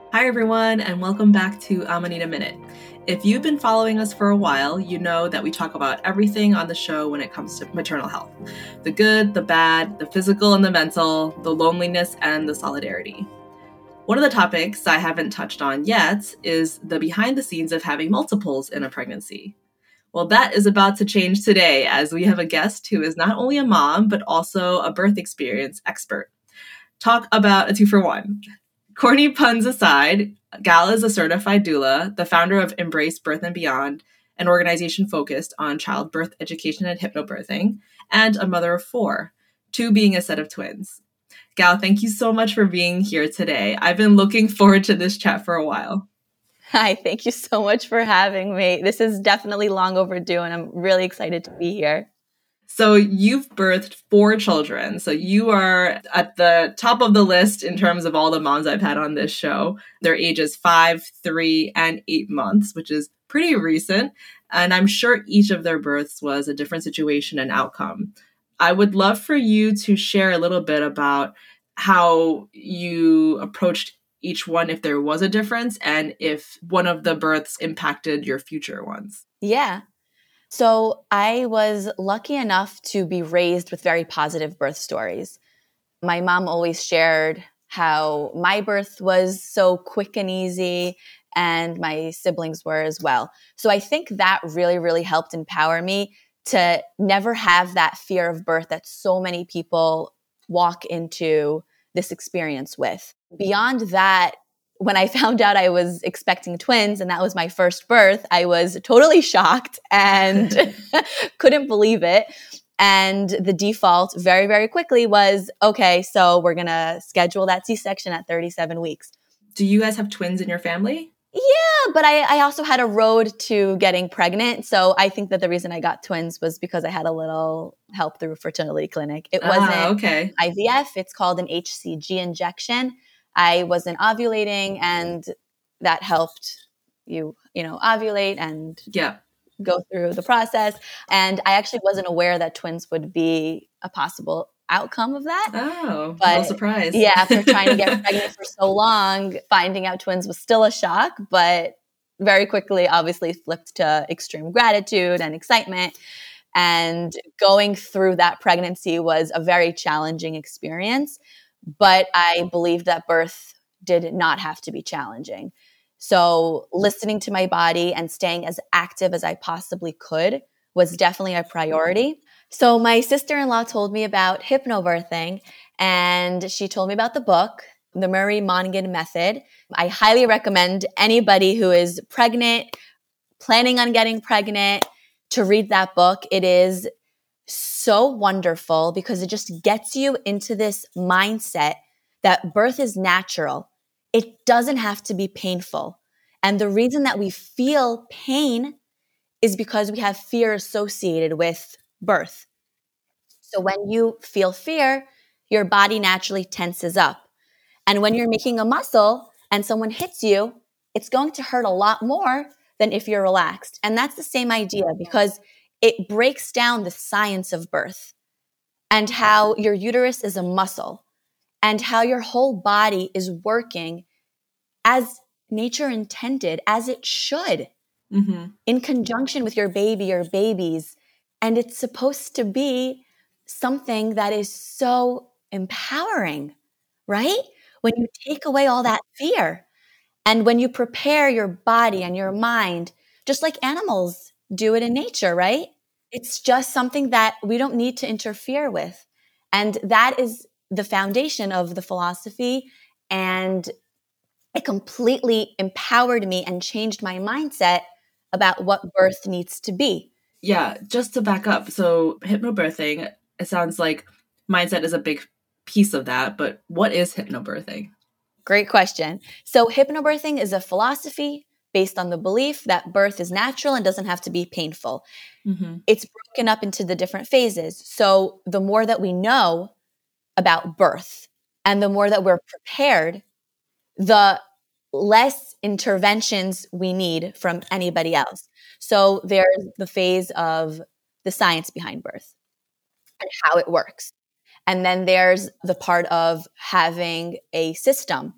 Hi, everyone, and welcome back to Amanita Minute. If you've been following us for a while, you know that we talk about everything on the show when it comes to maternal health. The good, the bad, the physical and the mental, the loneliness and the solidarity. One of the topics I haven't touched on yet is the behind the scenes of having multiples in a pregnancy. Well, that is about to change today as we have a guest who is not only a mom, but also a birth experience expert. Talk about a 2-for-1. Corny puns aside, Gal is a certified doula, the founder of Embrace Birth and Beyond, an organization focused on childbirth education and hypnobirthing, and a mother of 4, 2 being a set of twins. Gal, thank you so much for being here today. I've been looking forward to this chat for a while. Hi, thank you so much for having me. This is definitely long overdue, and I'm really excited to be here. So you've birthed 4 children. So you are at the top of the list in terms of all the moms I've had on this show. Their ages 5, 3, and 8 months, which is pretty recent. And I'm sure each of their births was a different situation and outcome. I would love for you to share a little bit about how you approached each one, if there was a difference, and if one of the births impacted your future ones. Yeah. So I was lucky enough to be raised with very positive birth stories. My mom always shared how my birth was so quick and easy, and my siblings were as well. So I think that really, really helped empower me to never have that fear of birth that so many people walk into this experience with. Beyond that, when I found out I was expecting twins and that was my first birth, I was totally shocked and couldn't believe it. And the default very, very quickly was, okay, so we're going to schedule that C-section at 37 weeks. Do you guys have twins in your family? Yeah, but I also had a road to getting pregnant. So I think that the reason I got twins was because I had a little help through a fertility clinic. It wasn't IVF. It's called an HCG injection. I wasn't ovulating, and that helped you ovulate and go through the process. And I actually wasn't aware that twins would be a possible outcome of that. Oh, no surprise. Yeah, after trying to get pregnant for so long, finding out twins was still a shock, but very quickly, obviously, flipped to extreme gratitude and excitement. And going through that pregnancy was a very challenging experience, but I believed that birth did not have to be challenging. So listening to my body and staying as active as I possibly could was definitely a priority. So my sister-in-law told me about hypnobirthing, and she told me about the book, The Murray Mongan Method. I highly recommend anybody who is pregnant, planning on getting pregnant, to read that book. It is so wonderful because it just gets you into this mindset that birth is natural. It doesn't have to be painful. And the reason that we feel pain is because we have fear associated with birth. So when you feel fear, your body naturally tenses up. And when you're making a muscle and someone hits you, it's going to hurt a lot more than if you're relaxed. And that's the same idea because it breaks down the science of birth and how your uterus is a muscle and how your whole body is working as nature intended, as it should, in conjunction with your baby or babies. And it's supposed to be something that is so empowering, right? When you take away all that fear and when you prepare your body and your mind, just like animals do it in nature, right? It's just something that we don't need to interfere with. And that is the foundation of the philosophy. And it completely empowered me and changed my mindset about what birth needs to be. Yeah, just to back up. So hypnobirthing, it sounds like mindset is a big piece of that, but what is hypnobirthing? Great question. So hypnobirthing is a philosophy based on the belief that birth is natural and doesn't have to be painful. It's broken up into the different phases. So the more that we know about birth and the more that we're prepared, the less interventions we need from anybody else. So there's the phase of the science behind birth and how it works. And then there's the part of having a system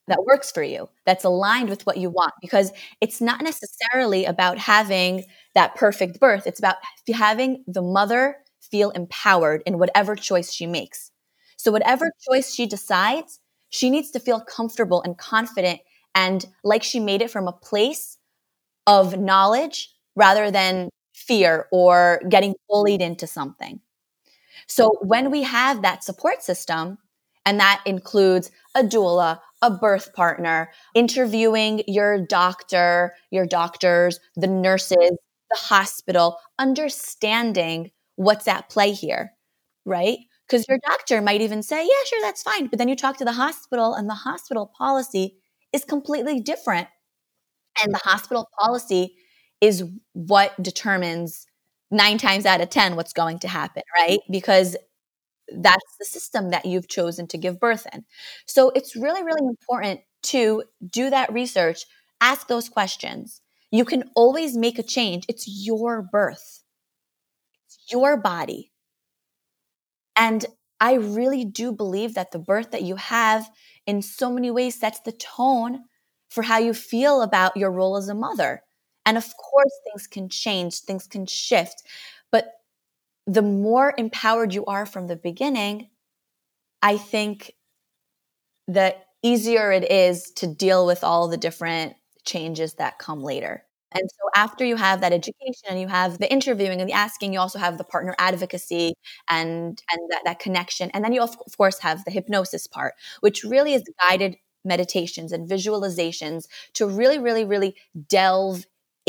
that works for you, that's aligned with what you want. Because it's not necessarily about having that perfect birth. It's about having the mother feel empowered in whatever choice she makes. So whatever choice she decides, she needs to feel comfortable and confident and like she made it from a place of knowledge rather than fear or getting bullied into something. So when we have that support system, and that includes a doula, a birth partner, interviewing your doctor, your doctors, the nurses, the hospital, understanding what's at play here, right? Because your doctor might even say, yeah, sure, that's fine. But then you talk to the hospital and the hospital policy is completely different. And the hospital policy is what determines 9 times out of 10 what's going to happen, right? Because that's the system that you've chosen to give birth in. So it's really, really important to do that research, ask those questions. You can always make a change. It's your birth, it's your body. And I really do believe that the birth that you have in so many ways sets the tone for how you feel about your role as a mother. And of course, things can change, things can shift. But the more empowered you are from the beginning, I think the easier it is to deal with all the different changes that come later. And so after you have that education and you have the interviewing and the asking, you also have the partner advocacy and that connection. And then you, of course, have the hypnosis part, which really is guided meditations and visualizations to really, really, really delve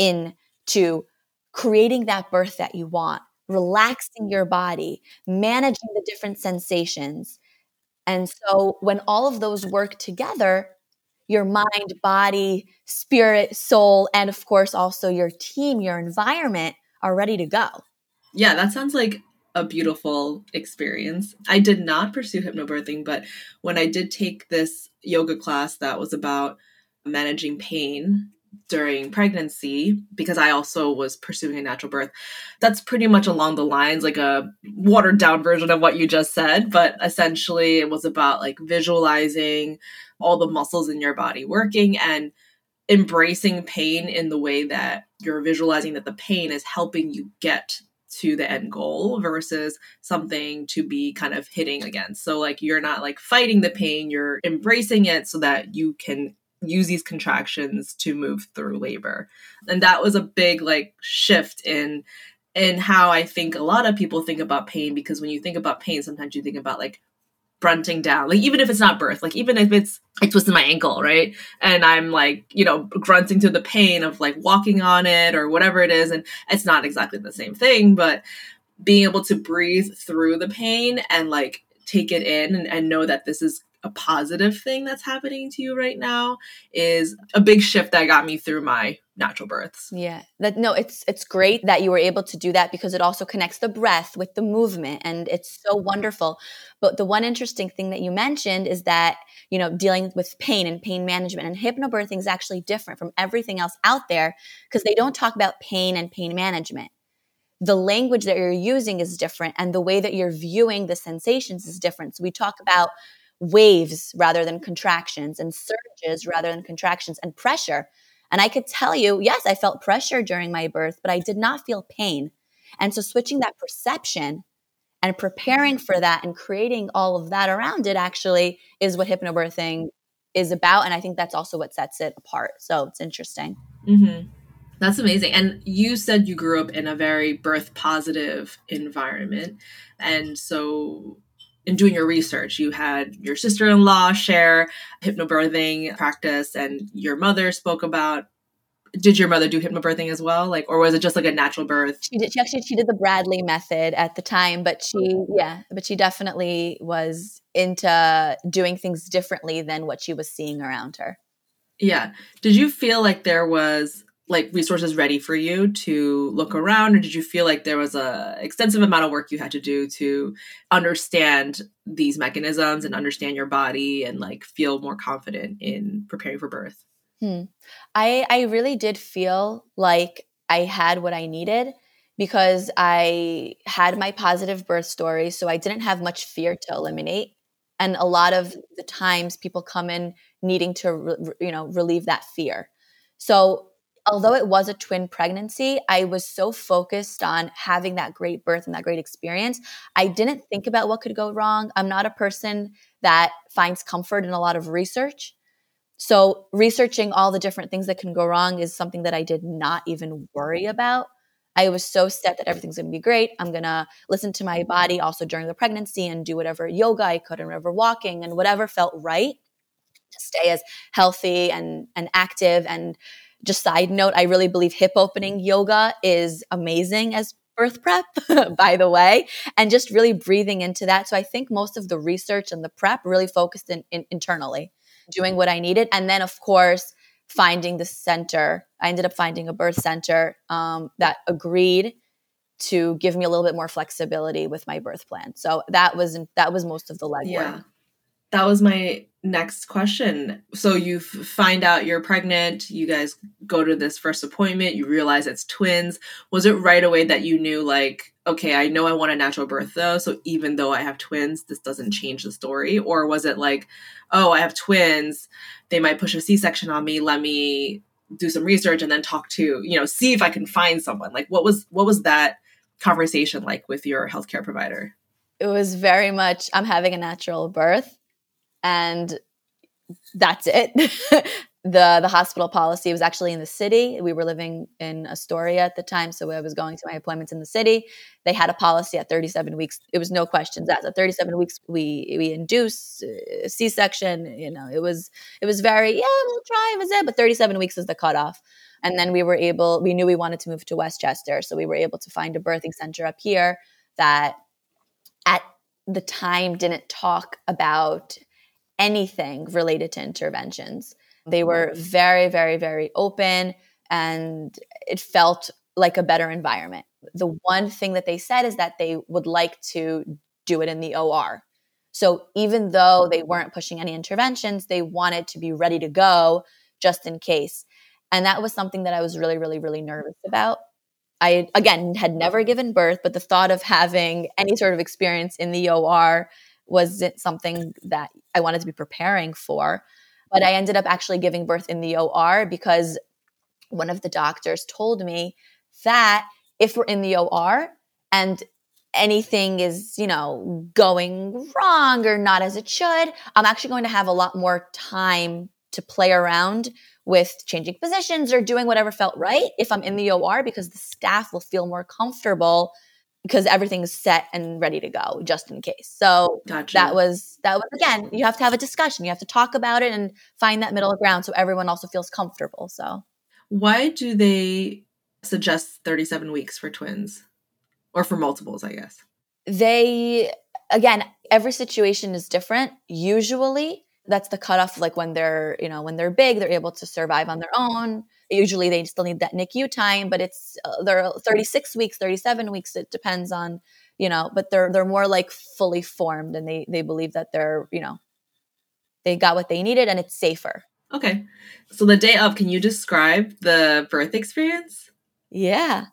into creating that birth that you want, relaxing your body, managing the different sensations. And so when all of those work together, your mind, body, spirit, soul, and of course also your team, your environment are ready to go. Yeah, that sounds like a beautiful experience. I did not pursue hypnobirthing, but when I did take this yoga class that was about managing pain during pregnancy, because I also was pursuing a natural birth, that's pretty much along the lines, like a watered down version of what you just said. But essentially it was about like visualizing all the muscles in your body working and embracing pain in the way that you're visualizing that the pain is helping you get to the end goal versus something to be kind of hitting against. So like you're not like fighting the pain, you're embracing it so that you can use these contractions to move through labor. And that was a big like shift in how I think a lot of people think about pain, because when you think about pain, sometimes you think about like grunting down, like even if it's not birth, like even if it's I twisted my ankle, right, and I'm like, you know, grunting to the pain of like walking on it or whatever it is, and it's not exactly the same thing, but being able to breathe through the pain and like take it in and know that this is a positive thing that's happening to you right now is a big shift that got me through my natural births. Yeah. It's great that you were able to do that because it also connects the breath with the movement and it's so wonderful. But the one interesting thing that you mentioned is that, you know, dealing with pain and pain management and hypnobirthing is actually different from everything else out there because they don't talk about pain and pain management. The language that you're using is different and the way that you're viewing the sensations is different. So we talk about waves rather than contractions and surges rather than contractions and pressure. And I could tell you, yes, I felt pressure during my birth, but I did not feel pain. And so switching that perception and preparing for that and creating all of that around it actually is what hypnobirthing is about. And I think that's also what sets it apart. So it's interesting. Mm-hmm. That's amazing. And you said you grew up in a very birth positive environment. And so in doing your research, you had your sister-in-law share hypnobirthing practice and your mother spoke about, did your mother do hypnobirthing as well? Like, or was it just like a natural birth? She did. She did the Bradley method at the time, but she definitely was into doing things differently than what she was seeing around her. Yeah. Did you feel like there was like resources ready for you to look around, or did you feel like there was a extensive amount of work you had to do to understand these mechanisms and understand your body and like feel more confident in preparing for birth? I really did feel like I had what I needed because I had my positive birth story, so I didn't have much fear to eliminate. And a lot of the times people come in needing to, relieve that fear. So although it was a twin pregnancy, I was so focused on having that great birth and that great experience. I didn't think about what could go wrong. I'm not a person that finds comfort in a lot of research. So researching all the different things that can go wrong is something that I did not even worry about. I was so set that everything's going to be great. I'm going to listen to my body also during the pregnancy and do whatever yoga I could and whatever walking and whatever felt right to stay as healthy and active. And just side note, I really believe hip opening yoga is amazing as birth prep, by the way, and just really breathing into that. So I think most of the research and the prep really focused internally, doing what I needed. And then, of course, finding the center. I ended up finding a birth center that agreed to give me a little bit more flexibility with my birth plan. So that was most of the legwork. Yeah. That was my next question. So you find out you're pregnant, you guys go to this first appointment, you realize it's twins. Was it right away that you knew, like, okay, I know I want a natural birth though, so even though I have twins, this doesn't change the story? Or was it like, oh, I have twins, they might push a C-section on me, let me do some research and then talk to, see if I can find someone? Like, what was that conversation like with your healthcare provider? It was very much, I'm having a natural birth. And that's it. The hospital policy was actually in the city. We were living in Astoria at the time, so I was going to my appointments in the city. They had a policy at 37 weeks. It was no questions asked. At 37 weeks, we induce C-section. It was very, we'll try, was it? But 37 weeks is the cutoff. And then we knew we wanted to move to Westchester, so we were able to find a birthing center up here that at the time didn't talk about anything related to interventions. They were very, very, very open, and it felt like a better environment. The one thing that they said is that they would like to do it in the OR. So even though they weren't pushing any interventions, they wanted to be ready to go just in case. And that was something that I was really, really, really nervous about. I, again, had never given birth, but the thought of having any sort of experience in the OR wasn't something that I wanted to be preparing for. But I ended up actually giving birth in the OR because one of the doctors told me that if we're in the OR and anything is, going wrong or not as it should, I'm actually going to have a lot more time to play around with changing positions or doing whatever felt right if I'm in the OR, because the staff will feel more comfortable because everything's set and ready to go just in case. So Gotcha. that was again, you have to have a discussion. You have to talk about it and find that middle ground so everyone also feels comfortable. So why do they suggest 37 weeks for twins or for multiples, I guess? Again, every situation is different. Usually that's the cutoff. Like when they're big, they're able to survive on their own. Usually they still need that NICU time, but it's they're 36 weeks, 37 weeks. It depends on, but they're more like fully formed, and they believe that they're, they got what they needed and it's safer. Okay. So the day of, can you describe the birth experience? Yeah.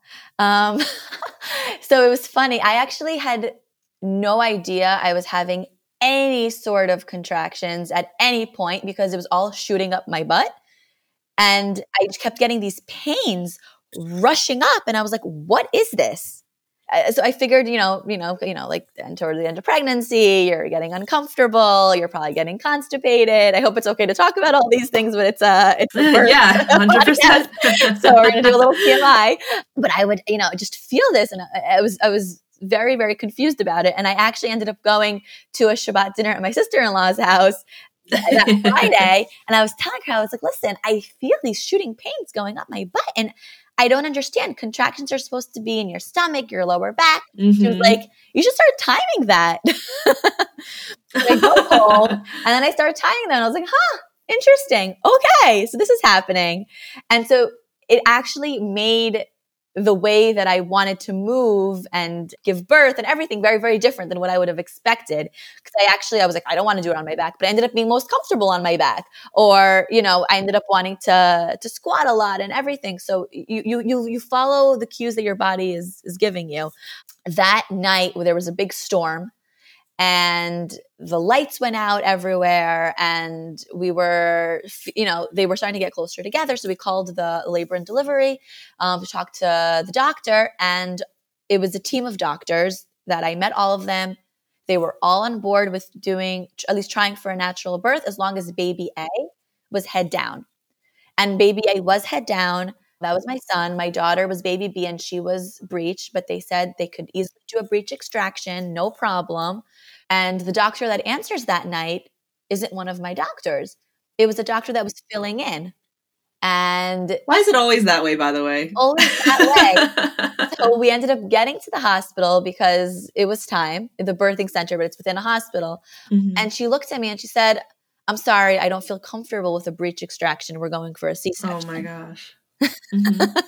So it was funny. I actually had no idea I was having any sort of contractions at any point because it was all shooting up my butt. And I kept getting these pains rushing up. And I was like, what is this? So I figured, like toward the end of pregnancy, you're getting uncomfortable. You're probably getting constipated. I hope it's okay to talk about all these things, but it's a birth yeah, 100%. So we're going to do a little TMI. But I would, just feel this. And I was very, very confused about it. And I actually ended up going to a Shabbat dinner at my sister-in-law's house that Friday. And I was telling her, I was like, listen, I feel these shooting pains going up my butt. And I don't understand. Contractions are supposed to be in your stomach, your lower back. Mm-hmm. She was like, you should start timing that. So I go home and then I started timing that. And I was like, interesting. Okay. So this is happening. And so it actually made the way that I wanted to move and give birth and everything very, very different than what I would have expected. Because I was like, I don't want to do it on my back, but I ended up being most comfortable on my back. Or, I ended up wanting to squat a lot and everything. So you follow the cues that your body is giving you. That night there was a big storm and the lights went out everywhere, and we were, they were starting to get closer together. So we called the labor and delivery to talk to the doctor, and it was a team of doctors that I met all of them. They were all on board with doing, at least trying for a natural birth, as long as baby A was head down. And baby A was head down. That was my son. My daughter was baby B, and she was breech, but they said they could easily do a breech extraction, no problem. And the doctor that answers that night isn't one of my doctors. It was a doctor that was filling in. And why is it always that way, by the way? Always that way. So we ended up getting to the hospital because it was time, the birthing center, but it's within a hospital. Mm-hmm. And she looked at me and she said, "I'm sorry, I don't feel comfortable with a breech extraction. We're going for a C-section." Oh my gosh. Mm-hmm.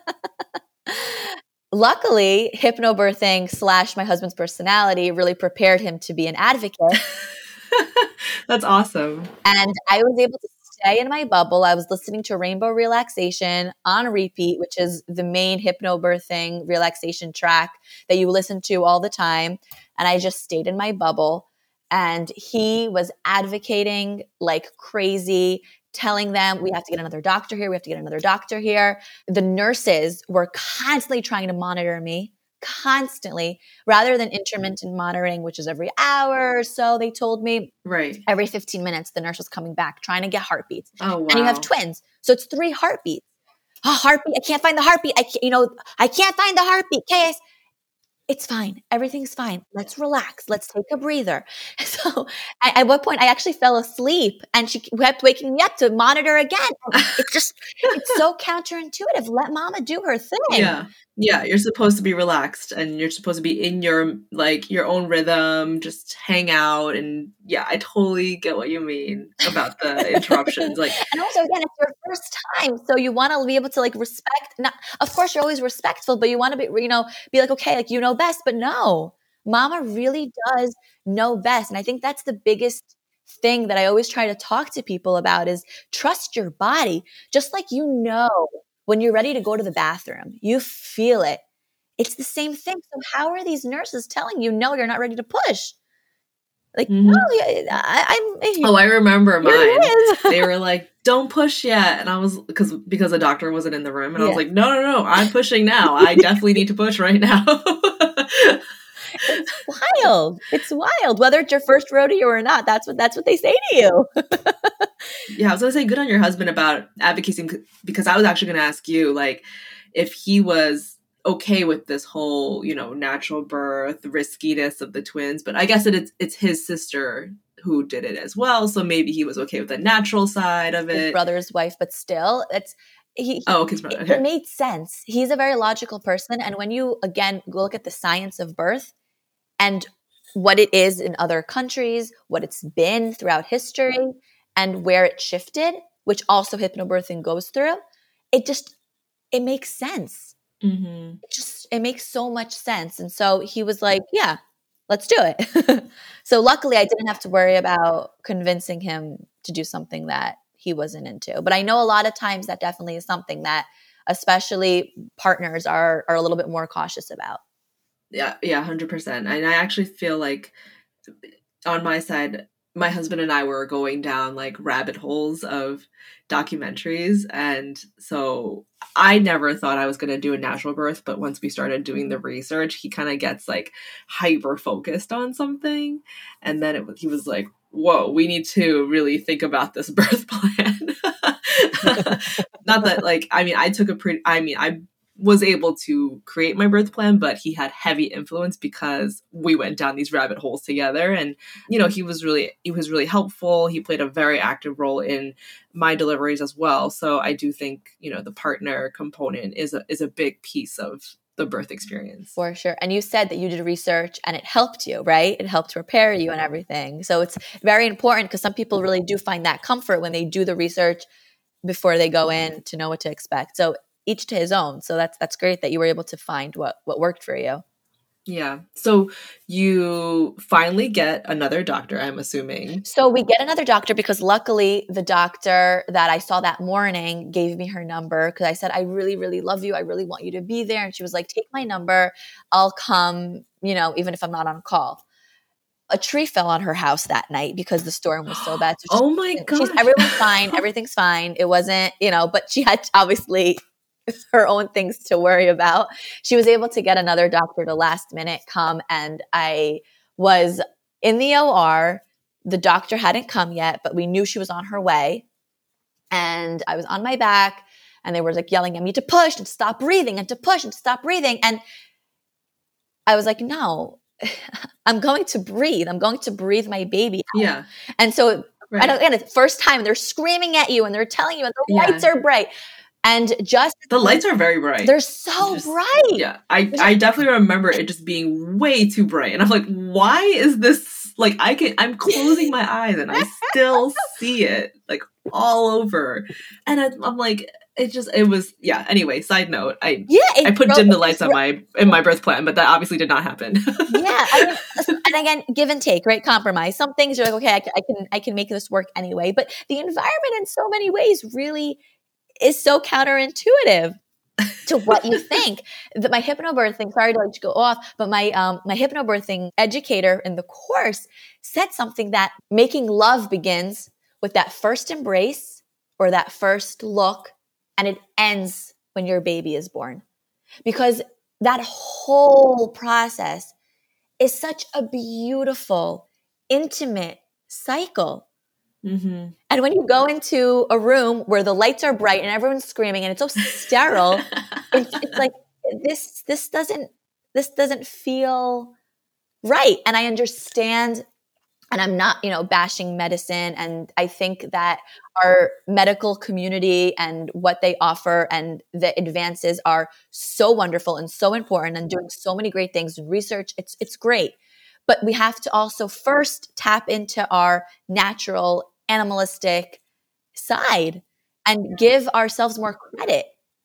Luckily, hypnobirthing / my husband's personality really prepared him to be an advocate. That's awesome. And I was able to stay in my bubble. I was listening to Rainbow Relaxation on repeat, which is the main hypnobirthing relaxation track that you listen to all the time. And I just stayed in my bubble. And he was advocating like crazy, telling them, "We have to get another doctor here. We have to get another doctor here." The nurses were constantly trying to monitor me, constantly, rather than intermittent monitoring, which is every hour or so. They told me every 15 minutes, the nurse was coming back, trying to get heartbeats. Oh, wow. And you have twins. So it's 3 heartbeats. Heartbeat. I can't find the heartbeat. I can't find the heartbeat. Okay. It's fine. Everything's fine. Let's relax. Let's take a breather. So at one point I actually fell asleep, and she kept waking me up to monitor again. It's so counterintuitive. Let mama do her thing. Yeah. Yeah. You're supposed to be relaxed, and you're supposed to be in your own rhythm, just hang out. And yeah, I totally get what you mean about the interruptions. And also, again, it's your first time. So you want to be able to respect, not, of course you're always respectful, but you want to be like, okay, best, but no, mama really does know best. And I think that's the biggest thing that I always try to talk to people about is trust your body. Just like, when you're ready to go to the bathroom, you feel it. It's the same thing. So how are these nurses telling you, no, you're not ready to push? Mm-hmm. No, I remember mine. They were like, "Don't push yet." And I was, because the doctor wasn't in the room. And I was like, no, I'm pushing now. I definitely need to push right now. It's wild. It's wild. Whether it's your first rodeo or not, that's what they say to you. Yeah, I was going to say, good on your husband about advocating, because I was actually going to ask you, if he was okay with this whole, natural birth, riskiness of the twins. But I guess it's his sister who did it as well. So maybe he was okay with the natural side of it. His brother's wife, but still, his brother. Okay. It made sense. He's a very logical person. And when you, again, look at the science of birth and what it is in other countries, what it's been throughout history, and where it shifted, which also hypnobirthing goes through, it makes sense. Mm-hmm. It makes so much sense. And so he was like, yeah, let's do it. So luckily I didn't have to worry about convincing him to do something that he wasn't into. But I know a lot of times that definitely is something that especially partners are a little bit more cautious about. Yeah, 100%. And I actually feel like on my side, my husband and I were going down rabbit holes of documentaries. And so I never thought I was going to do a natural birth. But once we started doing the research, he kind of gets hyper focused on something. And then he was like, whoa, we need to really think about this birth plan. Not that I was able to create my birth plan, but he had heavy influence because we went down these rabbit holes together. And, he was really helpful. He played a very active role in my deliveries as well. So I do think, the partner component is a big piece of the birth experience. For sure. And you said that you did research and it helped you, right? It helped prepare you and everything. So it's very important because some people really do find that comfort when they do the research before they go in to know what to expect. So each to his own. So that's great that you were able to find what worked for you. Yeah. So you finally get another doctor, I'm assuming. So we get another doctor because luckily the doctor that I saw that morning gave me her number because I said, I really, really love you. I really want you to be there. And she was like, take my number. I'll come, even if I'm not on call. a tree fell on her house that night because the storm was so bad. So Oh my gosh. everyone's fine. Everything's fine. It wasn't, but she had obviously her own things to worry about. She was able to get another doctor to last minute come, and I was in the OR. The doctor hadn't come yet, but we knew she was on her way. And I was on my back, and they were like yelling at me to push and to stop breathing and to push and to stop breathing. And I was like, no, I'm going to breathe. I'm going to breathe my baby out. Yeah. And so, again, it's the first time they're screaming at you and they're telling you, and the lights are bright. And just the lights are very bright. They're so bright. Yeah. I definitely remember it just being way too bright. And I'm like, why is this like I'm closing my eyes and I still see it like all over. And I'm like, it was anyway, side note, I put dim the lights on in my birth plan, but that obviously did not happen. And again, give and take, right? Compromise. Some things you're like, okay, I can make this work anyway. But the environment in so many ways really is so counterintuitive to what you think. My hypnobirthing, sorry to let you go off, but my hypnobirthing educator in the course said something, that making love begins with that first embrace or that first look, and it ends when your baby is born. Because that whole process is such a beautiful, intimate cycle. Mm-hmm. And when you go into a room where the lights are bright and everyone's screaming and it's so sterile, it's like this doesn't feel right. And I understand, and I'm not, bashing medicine. And I think that our medical community and what they offer and the advances are so wonderful and so important and doing so many great things. Research, it's great. But we have to also first tap into our natural, animalistic side and give ourselves more credit.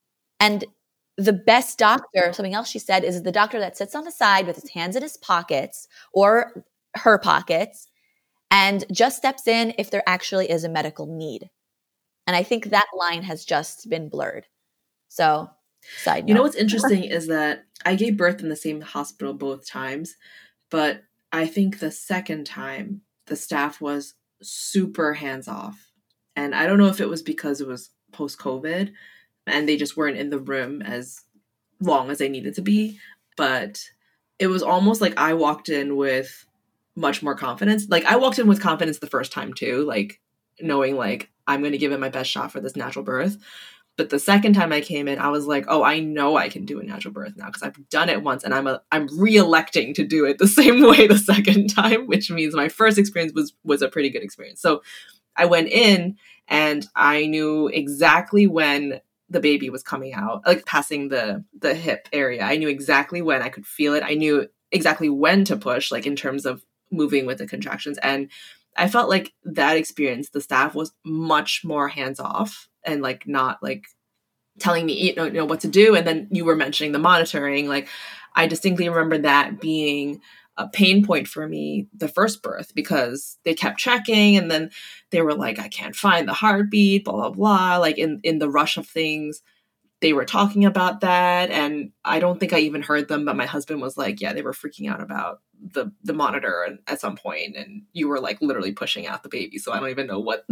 And the best doctor, something else she said, is the doctor that sits on the side with his hands in his pockets or her pockets and just steps in if there actually is a medical need. And I think that line has just been blurred. So, side note. You know what's interesting is that I gave birth in the same hospital both times, but I think the second time the staff was super hands-off. And I don't know if it was because it was post-COVID and they just weren't in the room as long as they needed to be, but it was almost like I walked in with much more confidence. Like I walked in with confidence the first time too, like knowing like I'm going to give it my best shot for this natural birth. But the second time I came in, I was like, oh, I know I can do a natural birth now because I've done it once and I'm re-electing to do it the same way the second time, which means my first experience was a pretty good experience. So I went in and I knew exactly when the baby was coming out, like passing the hip area. I knew exactly when I could feel it. I knew exactly when to push, like in terms of moving with the contractions. And I felt like that experience, the staff was much more hands off and like not like telling me what to do. And then you were mentioning the monitoring. Like I distinctly remember that being a pain point for me the first birth because they kept checking and then they were like, I can't find the heartbeat, blah, blah, blah. Like in the rush of things, they were talking about that. And I don't think I even heard them, but my husband was like, yeah, they were freaking out about the monitor at some point, and you were like literally pushing out the baby. So I don't even know what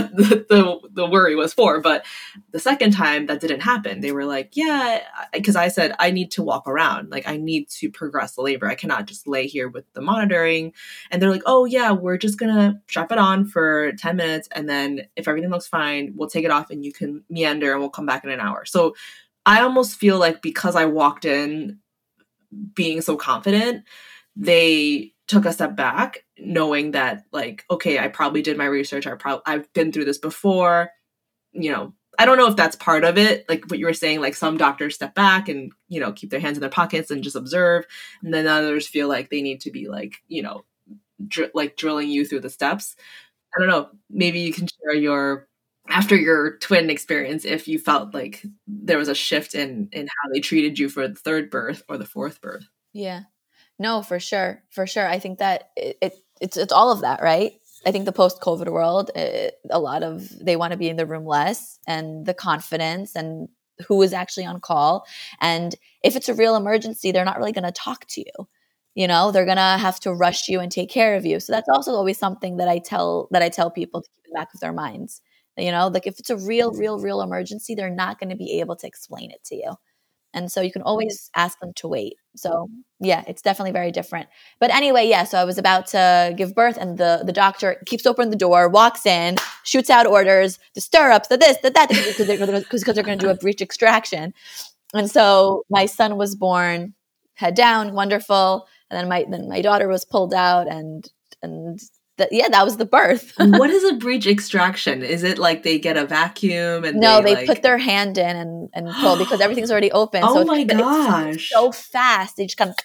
the worry was for. But the second time that didn't happen, they were like, yeah, because I said I need to walk around, like I need to progress the labor. I cannot just lay here with the monitoring. And they're like, oh yeah, we're just gonna strap it on for 10 minutes, and then if everything looks fine, we'll take it off and you can meander and we'll come back in an hour. So I almost feel like because I walked in being so confident, they took a step back knowing that like, okay, I probably did my research. I've been through this before, I don't know if that's part of it. Like what you were saying, like some doctors step back and, keep their hands in their pockets and just observe. And then others feel like they need to be like, drilling you through the steps. I don't know. Maybe you can share after your twin experience, if you felt like there was a shift in how they treated you for the third birth or the fourth birth. Yeah. No, for sure. For sure. I think that it's all of that, right? I think the post-COVID world, they want to be in the room less, and the confidence and who is actually on call. And if it's a real emergency, they're not really going to talk to you. they're going to have to rush you and take care of you. So that's also always something that I tell people to keep in the back of their minds. Like if it's a real emergency, they're not going to be able to explain it to you. And so you can always ask them to wait. So yeah, it's definitely very different. But anyway, yeah, so I was about to give birth and the doctor keeps opening the door, walks in, shoots out orders, the stirrups, the this, the that, because they're going to do a breech extraction. And so my son was born, head down, wonderful. And then my daughter was pulled out and that was the birth. What is a breech extraction? Is it like they get a vacuum and no, they put their hand in and pull because everything's already open. Oh so my gosh! It's so fast. They just kind of,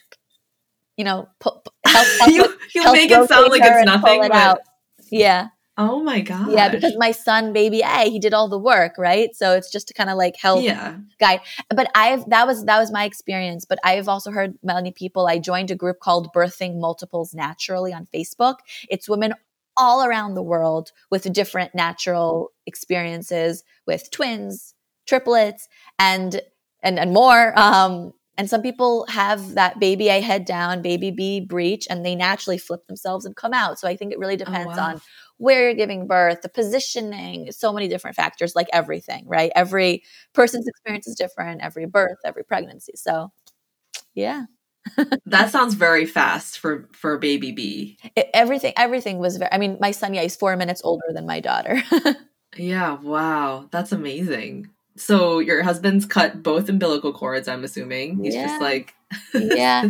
help you make it sound like it's nothing, but yeah. Oh my gosh! Yeah, because my son, baby A, he did all the work, right? So it's just to kind of like help guide. But that was my experience. But I've also heard many people. I joined a group called Birthing Multiples Naturally on Facebook. It's women all around the world with different natural experiences with twins, triplets, and more. And some people have that baby A head down, baby B breech, and they naturally flip themselves and come out. So I think it really depends on where you're giving birth, the positioning, so many different factors, like everything, right? Every person's experience is different, every birth, every pregnancy. So yeah. That sounds very fast for baby B. Everything was my son, he's 4 minutes older than my daughter. Yeah, wow. That's amazing. So your husband's cut both umbilical cords, I'm assuming. He's just like yeah.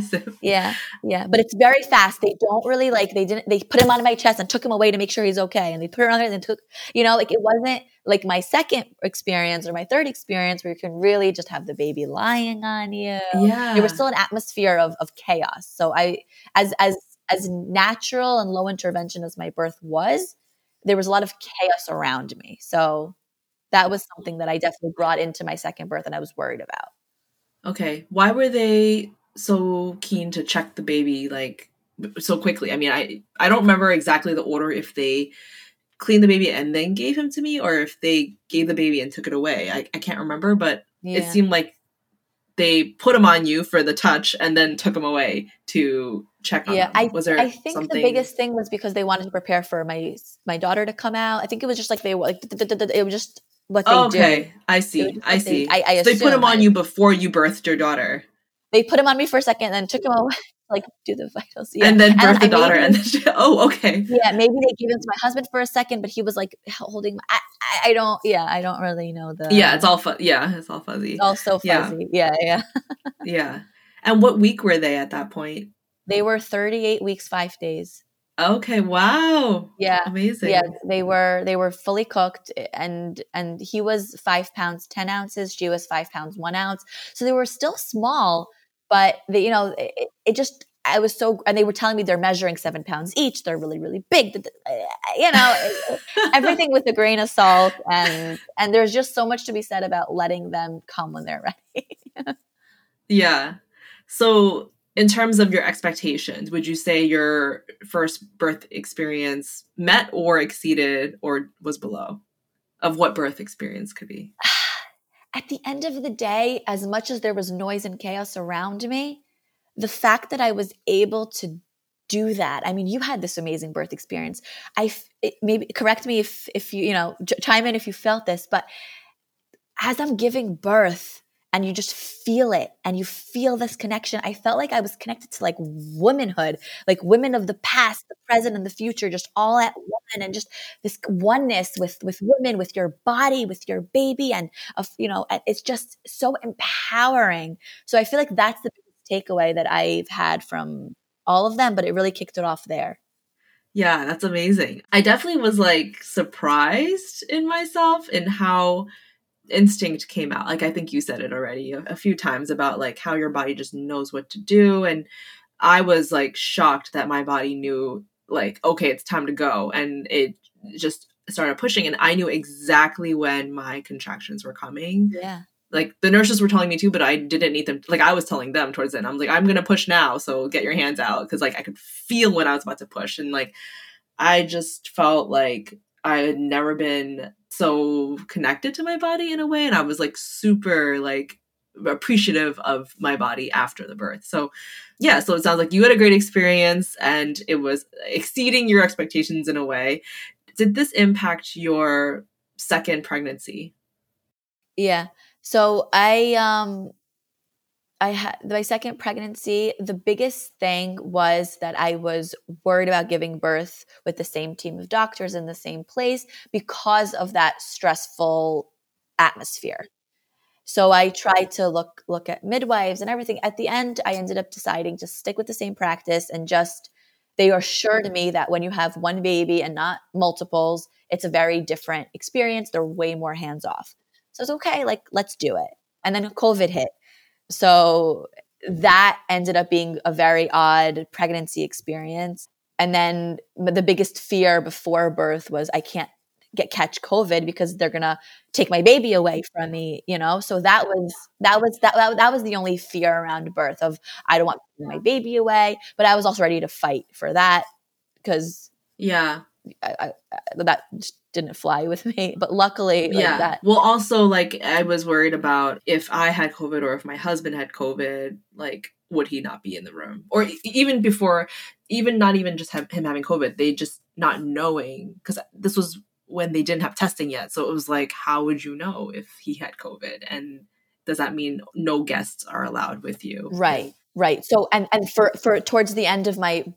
But it's very fast. They don't really they put him on my chest and took him away to make sure he's okay. And they put it on there and took, it wasn't like my second experience or my third experience where you can really just have the baby lying on you. Yeah. There was still an atmosphere of chaos. So as natural and low intervention as my birth was, there was a lot of chaos around me. So that was something that I definitely brought into my second birth and I was worried about. Okay. Why were they so keen to check the baby so quickly? I don't remember exactly the order, if they cleaned the baby and then gave him to me or if they gave the baby and took it away. I can't remember, but it seemed like they put him on you for the touch and then took him away to check on him. I think the biggest thing was because they wanted to prepare for my daughter to come out. I think it was just like it was just what they do. Okay, I see. I see. So they put him on you before you birthed your daughter. They put him on me for a second, and then took him away, do the vitals. Yeah. And then birthed the daughter. Okay. Yeah, maybe they gave him to my husband for a second, but he was holding. I don't really know the. Yeah, it's all it's all fuzzy. It's all so fuzzy. Yeah. Yeah. And what week were they at that point? They were 38 weeks, 5 days. Okay. Wow. Yeah. Amazing. Yeah. They were fully cooked and he was 5 pounds, 10 ounces. She was 5 pounds, 1 ounce. So they were still small, but it just, I was so, and they were telling me they're measuring 7 pounds each. They're really, really big. Everything with a grain of salt. And there's just so much to be said about letting them come when they're ready. Yeah. So in terms of your expectations, would you say your first birth experience met or exceeded or was below of what birth experience could be? At the end of the day, as much as there was noise and chaos around me, the fact that I was able to do that. You had this amazing birth experience. Maybe correct me if you, chime in if you felt this, but as I'm giving birth, and you just feel it and you feel this connection. I felt like I was connected to womanhood, like women of the past, the present, and the future, just all at one, and just this oneness with women, with your body, with your baby. And, it's just so empowering. So I feel like that's the biggest takeaway that I've had from all of them, but it really kicked it off there. Yeah, that's amazing. I definitely was surprised in myself in how instinct came out. I think you said it already a few times about how your body just knows what to do. And I was shocked that my body knew okay, it's time to go. And it just started pushing. And I knew exactly when my contractions were coming. Yeah. The nurses were telling me too, but I didn't need them. I was telling them towards the end. I'm I'm going to push now. So get your hands out. Cause I could feel when I was about to push. And I just felt like I had never been so connected to my body in a way. And I was super appreciative of my body after the birth. So yeah, so it sounds like you had a great experience and it was exceeding your expectations in a way. Did this impact your second pregnancy? Yeah. So I had my second pregnancy. The biggest thing was that I was worried about giving birth with the same team of doctors in the same place because of that stressful atmosphere. So I tried to look at midwives and everything. At the end, I ended up deciding to stick with the same practice and just they assured me that when you have one baby and not multiples, it's a very different experience. They're way more hands off. So it's okay, like let's do it. And then COVID hit. So that ended up being a very odd pregnancy experience. And then the biggest fear before birth was I can't catch COVID because they're gonna take my baby away from me, you know. So that was the only fear around birth of I don't want my baby away, but I was also ready to fight for that because that just didn't fly with me. But luckily, that. Well, also, like, I was worried about if I had COVID or if my husband had COVID, like, would he not be in the room? Or even before, even not even just him having COVID, they just not knowing, because this was when they didn't have testing yet. So it was like, how would you know if he had COVID? And does that mean no guests are allowed with you? Right. So, and for towards the end of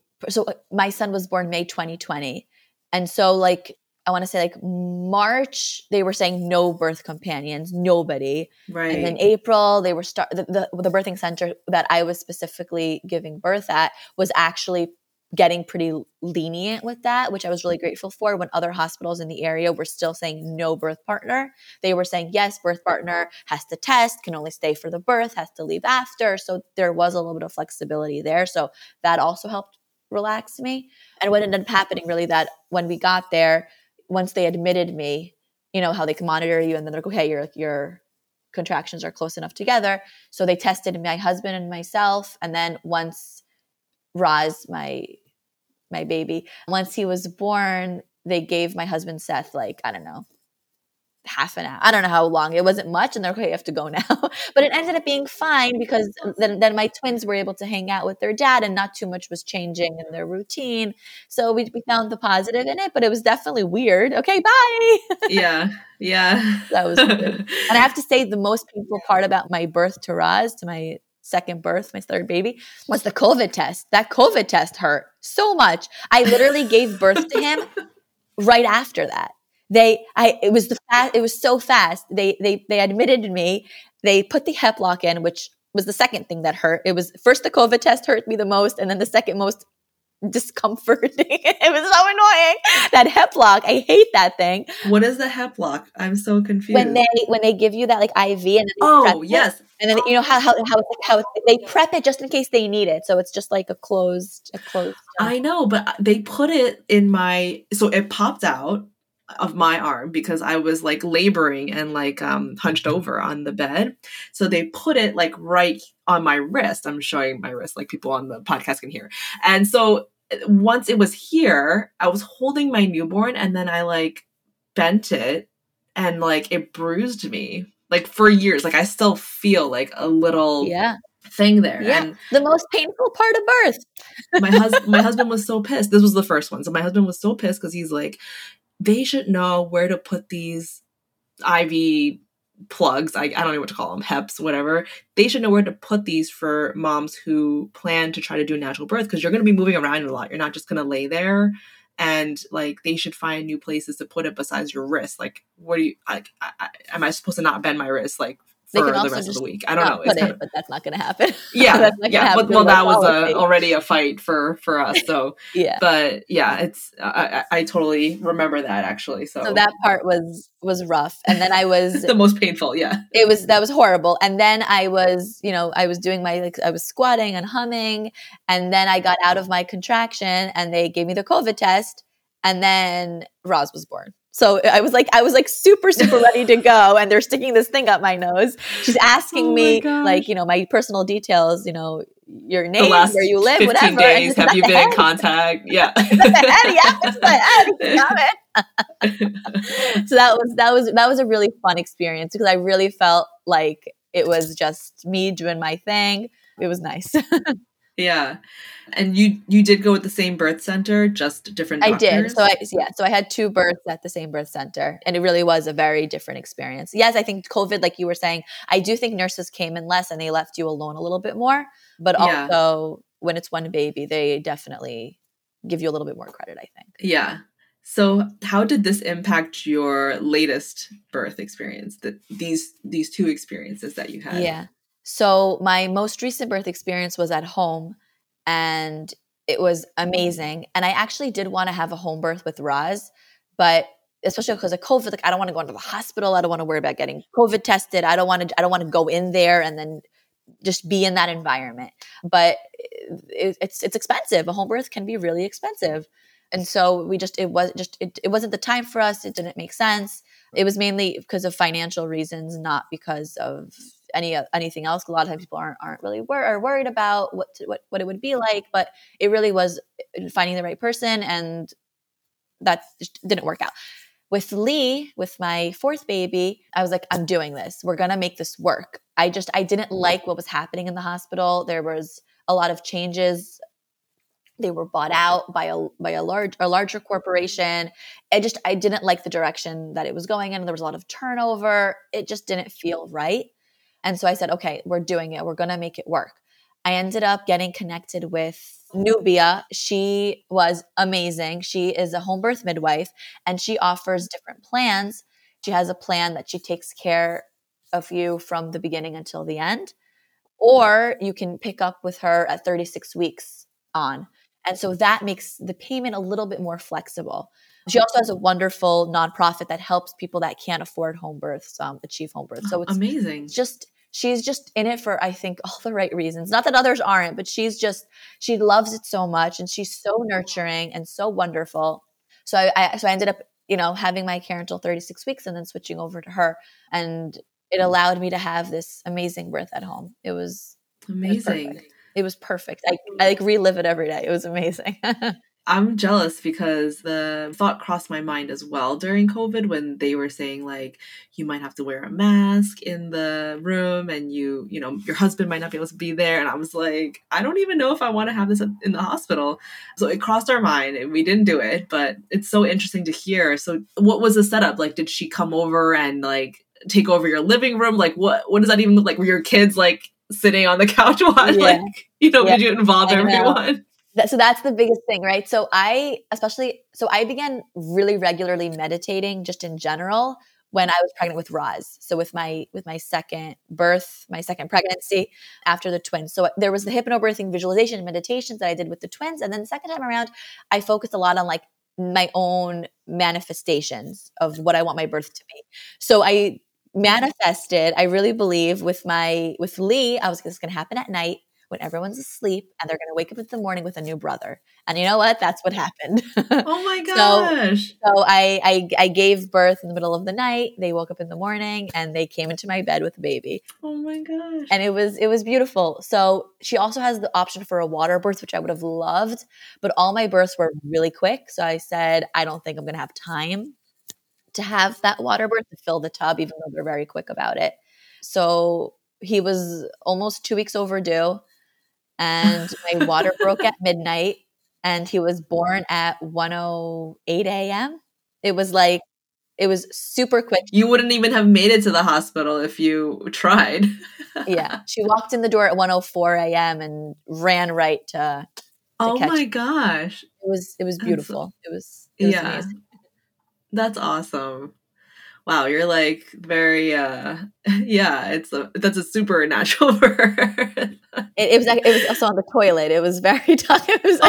my son was born May 2020. And so like, I want to say like March, they were saying no birth companions, nobody. Right. And then April, they were the birthing center that I was specifically giving birth at was actually getting pretty lenient with that, which I was really grateful for. When other hospitals in the area were still saying no birth partner, they were saying, yes, birth partner has to test, can only stay for the birth, has to leave after. So there was a little bit of flexibility there. So that also helped relax me. And what ended up happening really that when we got there, once they admitted me, you know, how they can monitor you and then they're like, okay, your contractions are close enough together. So they tested my husband and myself. And then once Roz, my baby, once he was born, they gave my husband Seth, like, I don't know, half an hour. I don't know how long. It wasn't much. And they're okay, you have to go now. But it ended up being fine because then my twins were able to hang out with their dad and not too much was changing in their routine. So we found the positive in it, but it was definitely weird. Okay, bye. Yeah. That was weird. And I have to say the most painful part about my birth to Roz, to my second birth, my third baby, was the COVID test. That COVID test hurt so much. I literally gave birth to him right after that. It was so fast. They admitted me. They put the Hep lock in, which was the second thing that hurt. It was first the COVID test hurt me the most, and then the second most discomforting. It was so annoying. That Hep lock, I hate that thing. What is the Hep lock? I'm so confused. When they give you that like IV and yes. And then you know how they prep it just in case they need it. So it's just like a closed. I know, but they put it in so it popped out of my arm because I was like laboring and like hunched over on the bed. So they put it like right on my wrist. I'm showing my wrist like people on the podcast can hear. And so once it was here, I was holding my newborn and then I like bent it and like it bruised me like for years. Like I still feel like a little thing there. Yeah. And the most painful part of birth. my husband was so pissed. This was the first one. So my husband was so pissed because he's like, they should know where to put these IV plugs. I don't know what to call them, HEPs, whatever. They should know where to put these for moms who plan to try to do natural birth because you're going to be moving around a lot. You're not just going to lay there. And like they should find new places to put it besides your wrist. Like, what do you like? Am I supposed to not bend my wrist like for the rest of the week? I don't know. But that's not going to happen. Yeah, Well, that was already a fight for us. So yeah, but yeah, it's I totally remember that actually. So that part was rough, and then I was the most painful. Yeah, that was horrible. And then I was doing I was squatting and humming, and then I got out of my contraction, and they gave me the COVID test, and then Roz was born. So I was like super, super ready to go. And they're sticking this thing up my nose. She's asking me like, my personal details, your name, where you live, 15 whatever. Days, have you been in contact? Yeah. It's the head. So that was a really fun experience because I really felt like It was just me doing my thing. It was nice. Yeah. And you did go with the same birth center, just different I did. doctors? So I had 2 births at the same birth center, and it really was a very different experience. Yes, I think COVID, like you were saying, I do think nurses came in less and they left you alone a little bit more. But Yeah. also, when it's one baby, they definitely give you a little bit more credit, I think. Yeah. So how did this impact your latest birth experience? These 2 experiences that you had? Yeah. So my most recent birth experience was at home, and it was amazing. And I actually did want to have a home birth with Roz, but especially because of COVID, like I don't want to go into the hospital. I don't want to worry about getting COVID tested. I don't want to go in there and then just be in that environment. But it's expensive. A home birth can be really expensive. And so it wasn't the time for us. It didn't make sense. It was mainly because of financial reasons, not because of anything else. A lot of times people aren't really worried about what it would be like, but it really was finding the right person, and that just didn't work out. With Lee, with my 4th baby, I was like, I'm doing this. We're going to make this work. I didn't like what was happening in the hospital. There was a lot of changes. They were bought out by a larger corporation. I didn't like the direction that it was going in. There was a lot of turnover. It just didn't feel right. And so I said, okay, we're doing it. We're going to make it work. I ended up getting connected with Nubia. She was amazing. She is a home birth midwife, and she offers different plans. She has a plan that she takes care of you from the beginning until the end, or you can pick up with her at 36 weeks on. And so that makes the payment a little bit more flexible. She also has a wonderful nonprofit that helps people that can't afford home births achieve home births. So it's amazing. She's just in it for, I think, all the right reasons. Not that others aren't, but she loves it so much, and she's so nurturing and so wonderful. So I ended up, having my care until 36 weeks and then switching over to her. And it allowed me to have this amazing birth at home. It was amazing. It was perfect. I like relive it every day. It was amazing. I'm jealous because the thought crossed my mind as well during COVID when they were saying like you might have to wear a mask in the room and your husband might not be able to be there, and I was like, I don't even know if I want to have this in the hospital. So it crossed our mind and we didn't do it, but it's so interesting to hear. So what was the setup? Like, did she come over and like take over your living room? Like what does that even look like? Were your kids like sitting on the couch while Yeah. did you involve everyone? So that's the biggest thing, right? So I began really regularly meditating just in general when I was pregnant with Roz. So with my second birth, my second pregnancy after the twins. So there was the hypnobirthing visualization and meditations that I did with the twins. And then the second time around, I focused a lot on like my own manifestations of what I want my birth to be. So I manifested, I really believe with Lee, I was just going to happen at night when everyone's asleep, and they're going to wake up in the morning with a new brother. And you know what? That's what happened. Oh my gosh. So I gave birth in the middle of the night. They woke up in the morning and they came into my bed with a baby. Oh my gosh. And it was beautiful. So she also has the option for a water birth, which I would have loved, but all my births were really quick. So I said, I don't think I'm going to have time to have that water birth to fill the tub, even though they're very quick about it. So he was almost 2 weeks overdue. And my water broke at midnight, and he was born at 1:08 a.m. It was super quick. You wouldn't even have made it to the hospital if you tried. Yeah. She walked in the door at 1:04 a.m. and ran right to oh catch my me. gosh. It was beautiful. It was amazing. That's awesome. Wow, you're like very that's a supernatural birth. It was also on the toilet. It was very tough. It was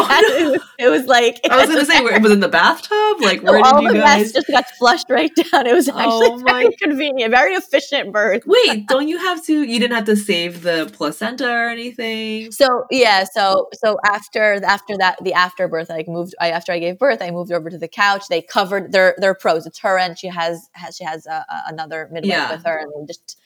like I was gonna say, it was in the bathtub. Like, so where did you guys? Just got flushed right down. It was actually very convenient, very efficient birth. Wait, don't you have to? You didn't have to save the placenta or anything. So yeah, so after that, the afterbirth, after I gave birth, I moved over to the couch. They covered their pros. It's her, and she has another midwife with her, and they just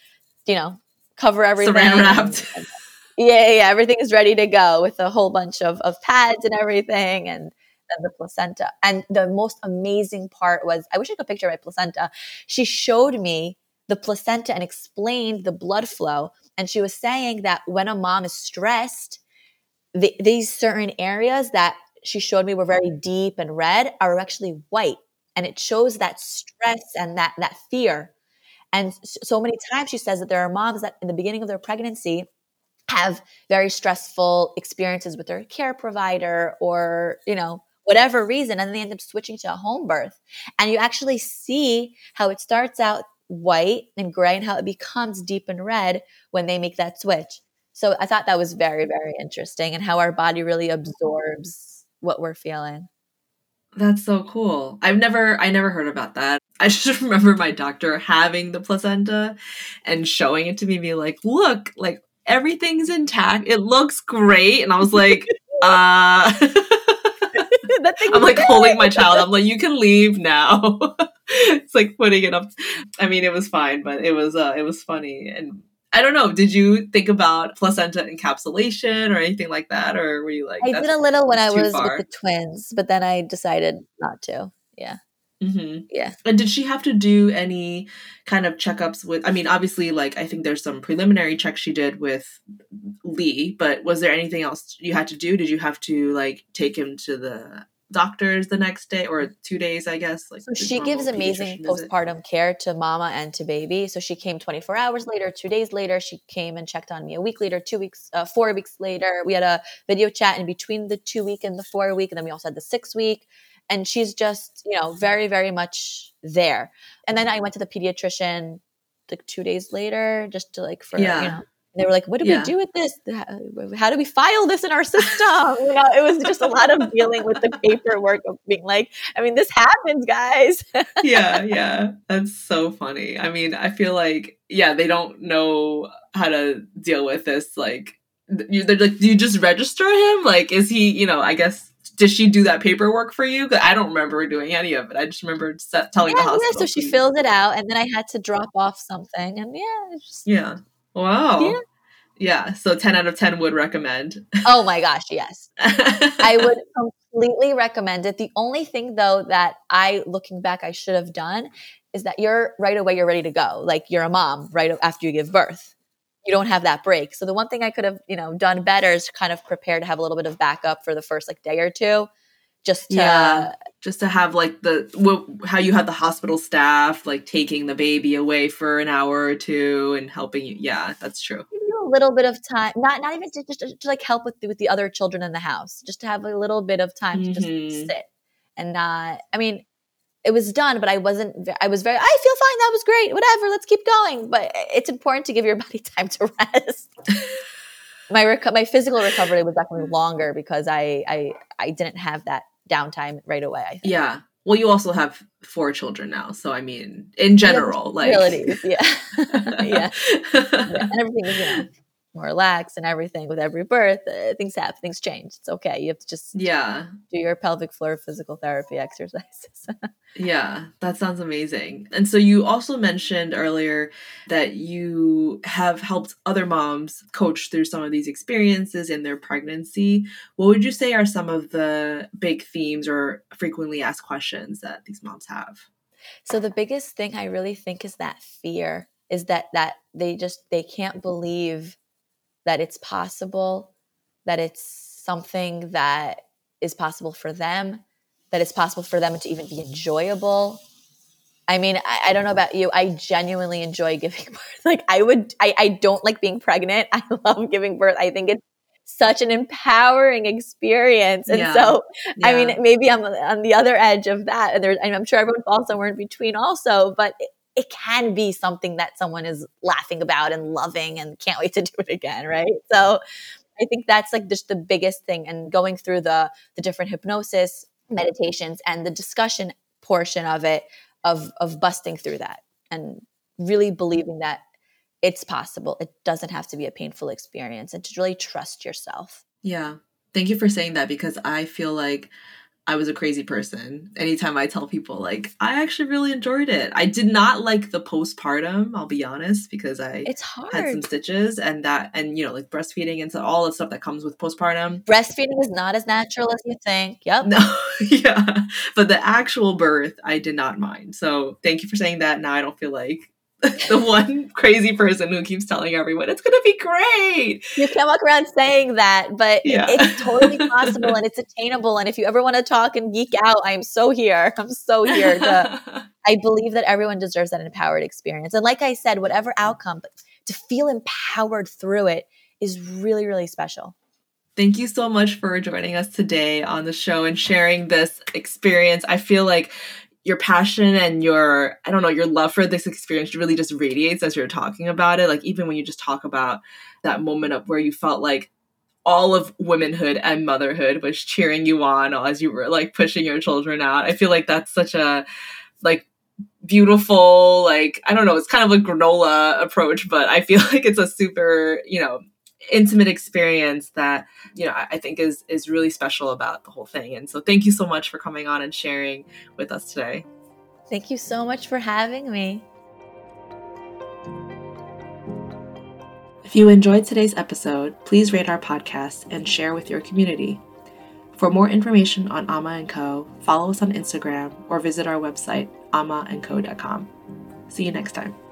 cover everything. Saran wrapped. Yeah, everything is ready to go with a whole bunch of pads and everything, and then the placenta. And the most amazing part was, I wish I could picture my placenta. She showed me the placenta and explained the blood flow. And she was saying that when a mom is stressed, these certain areas that she showed me were very deep and red are actually white. And it shows that stress and that fear. And so many times she says that there are moms that in the beginning of their pregnancy have very stressful experiences with their care provider or, whatever reason, and then they end up switching to a home birth. And you actually see how it starts out white and gray and how it becomes deep and red when they make that switch. So I thought that was very, very interesting, and how our body really absorbs what we're feeling. That's so cool. I never heard about that. I just remember my doctor having the placenta and showing it to me, be like, look, like everything's intact. It looks great. And I was like, I'm like holding my child. I'm like, you can leave now. It's like putting it up. I mean, it was fine, but it was funny. And I don't know, did you think about placenta encapsulation or anything like that? Or were you like, I did a little when I was with the twins, but then I decided not to. Yeah. Mm-hmm. Yeah. And did she have to do any kind of checkups with, I mean, obviously, like, I think there's some preliminary checks she did with Lee, but was there anything else you had to do? Did you have to, like, take him to the doctors the next day or 2 days, I guess? Like, so she gives amazing postpartum care to mama and to baby. So she came 24 hours later, 2 days later. She came and checked on me a week later, 2 weeks, 4 weeks later. We had a video chat in between the 2 week and the 4 week. And then we also had the 6 week. And she's just, very, very much there. And then I went to the pediatrician like 2 days later just to they were like, what do we do with this? How do we file this in our system? It was just a lot of dealing with the paperwork of being like, I mean, this happens, guys. Yeah. That's so funny. I mean, I feel like, they don't know how to deal with this. Like, they're like, do you just register him? Like, is he, I guess, did she do that paperwork for you? I don't remember doing any of it. I just remember telling the hospital. Yeah, so she filled it out, and then I had to drop off something, and Wow. Yeah, so 10 out of 10 would recommend. Oh my gosh, yes. I would completely recommend it. The only thing, though, that looking back, I should have done is that you're ready to go. Like, you're a mom right after you give birth. You don't have that break. So the one thing I could have, done better is kind of prepare to have a little bit of backup for the first day or two. Just to have like how you have the hospital staff like taking the baby away for an hour or two and helping you. Yeah, that's true. A little bit of time, not even to like help with the other children in the house, just to have a little bit of time to just sit and not. I mean, it was done, but I was very. I feel fine. That was great. Whatever. Let's keep going. But it's important to give your body time to rest. My physical recovery was definitely longer because I didn't have that downtime right away. I think. Yeah. Well, you also have 4 children now, so I mean, in general, yeah, and everything is more relaxed and everything with every birth. Things happen, things change. It's okay. You have to just do your pelvic floor physical therapy exercises. Yeah, that sounds amazing. And so you also mentioned earlier that you have helped other moms coach through some of these experiences in their pregnancy. What would you say are some of the big themes or frequently asked questions that these moms have? So the biggest thing I really think is that fear is that they can't believe that it's possible, that it's something that is possible for them, that it's possible for them to even be enjoyable. I mean, I don't know about you. I genuinely enjoy giving birth. Like I don't like being pregnant. I love giving birth. I think it's such an empowering experience. And I mean, maybe I'm on the other edge of that. And I'm sure everyone falls somewhere in between also, but it can be something that someone is laughing about and loving and can't wait to do it again, right? So I think that's like just the biggest thing. And going through the different hypnosis meditations and the discussion portion of it, of busting through that and really believing that it's possible. It doesn't have to be a painful experience, and to really trust yourself. Yeah. Thank you for saying that, because I feel like I was a crazy person. Anytime I tell people, like, I actually really enjoyed it. I did not like the postpartum, I'll be honest, because it's hard. Had some stitches and like breastfeeding and so all the stuff that comes with postpartum. Breastfeeding is not as natural as you think. Yep. No, yeah. But the actual birth, I did not mind. So thank you for saying that. Now I don't feel like the one crazy person who keeps telling everyone it's going to be great. You can't walk around saying that, but it's totally possible and it's attainable. And if you ever want to talk and geek out, I'm so here. I'm so here I believe that everyone deserves that empowered experience. And like I said, whatever outcome, but to feel empowered through it is really, really special. Thank you so much for joining us today on the show and sharing this experience. I feel like your passion and your love for this experience really just radiates as you're talking about it. Like even when you just talk about that moment of where you felt like all of womanhood and motherhood was cheering you on as you were like pushing your children out. I feel like that's such a like beautiful, like, I don't know, it's kind of a granola approach, but I feel like it's a super, intimate experience that, I think is really special about the whole thing. And so thank you so much for coming on and sharing with us today. Thank you so much for having me. If you enjoyed today's episode, please rate our podcast and share with your community. For more information on Amma & Co., follow us on Instagram or visit our website, ammaandco.com. See you next time.